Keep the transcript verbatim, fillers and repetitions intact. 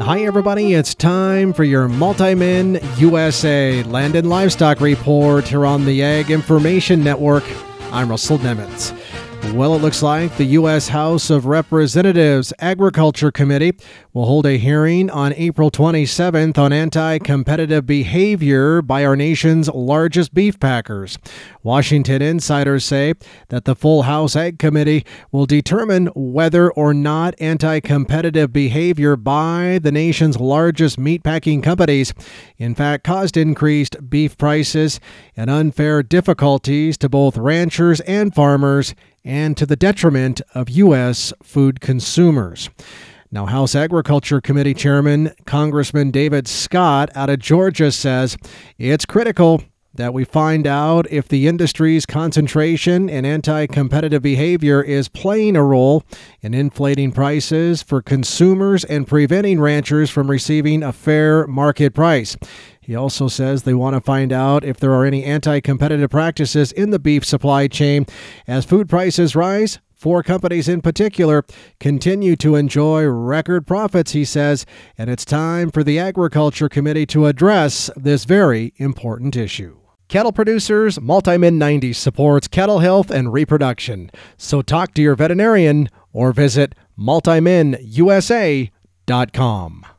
Hi, everybody. It's time for your Multi-Min U S A Land and Livestock Report here on the Ag Information Network. I'm Russell Nemitz. Well, it looks like the U S House of Representatives Agriculture Committee will hold a hearing on April twenty-seventh on anti-competitive behavior by our nation's largest beef packers. Washington insiders say that the full House Ag Committee will determine whether or not anti-competitive behavior by the nation's largest meatpacking companies, in fact, caused increased beef prices and unfair difficulties to both ranchers and farmers, and to the detriment of U S food consumers. Now, House Agriculture Committee Chairman Congressman David Scott out of Georgia says it's critical that we find out if the industry's concentration and anti-competitive behavior is playing a role in inflating prices for consumers and preventing ranchers from receiving a fair market price. He also says they want to find out if there are any anti-competitive practices in the beef supply chain. As food prices rise, four companies in particular continue to enjoy record profits, he says, and it's time for the Agriculture Committee to address this very important issue. Cattle Producers Multi-Min ninety supports cattle health and reproduction. So talk to your veterinarian or visit multi min u s a dot com.